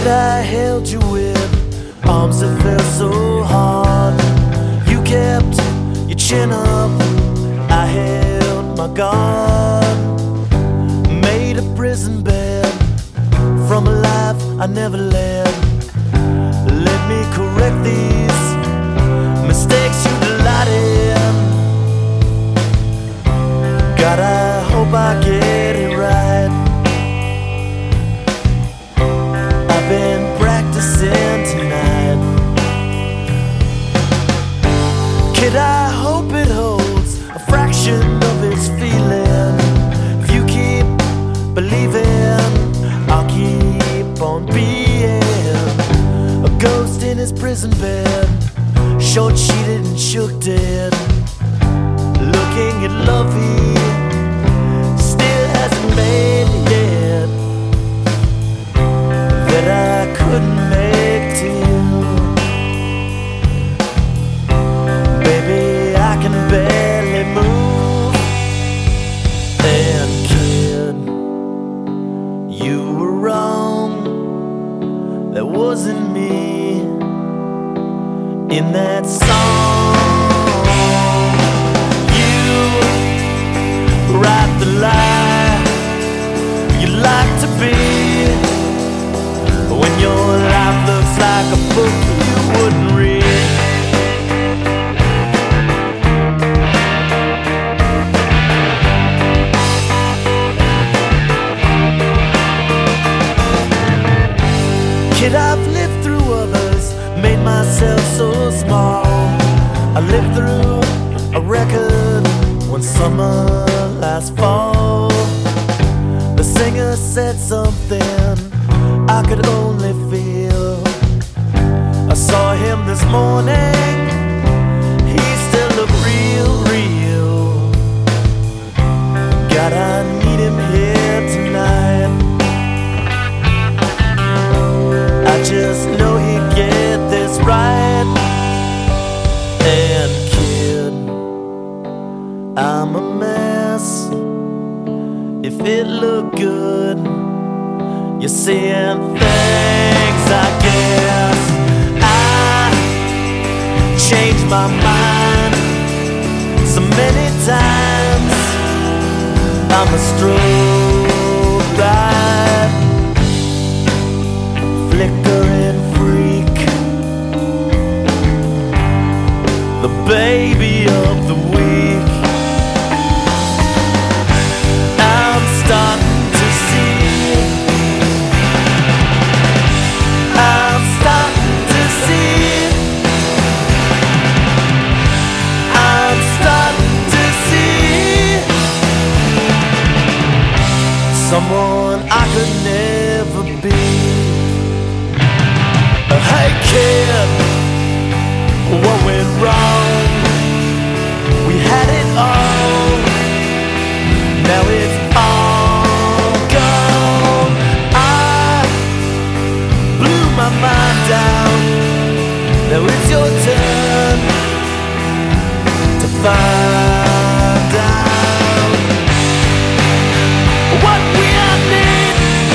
I held you with arms that felt so hard. You kept your chin up, I held my guard. Made a prison bed from a life I never led. Let me correct these mistakes you delighted. God, I hope I get it right. I've been practicing tonight. Kid, I hope it holds a fraction of its feeling. If you keep believing, I'll keep on being a ghost in his prison bed, short-sheeted and shook dead, looking at love he still hasn't made yet, that I couldn't make to you. Baby, I can barely move. And kid, you were wrong. That wasn't me in that song. You write the lie you like to be, when your life looks like a book you wouldn't read. Kid, I've lived through others, made myself so small. I lived through a record one summer last fall. The singer said something I could only feel. I saw him this morning, he still looked real, real. God, I need him here tonight. I just know he'd get this right. And kid, I'm a mess. If it looked good, you're seeing things, I guess. I changed my mind so many times. I'm a strobe light, flickering freak, the baby of the week. I'm starting to see, I'm starting to see, I'm starting to see someone I could never be. Hey kid, what went wrong? We had it all, now it's all gone. I blew my mind down, now it's your turn to find out what we need,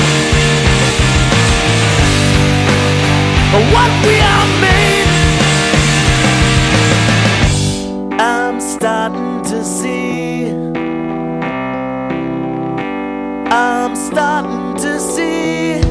what we are made. I'm starting to see, I'm starting to see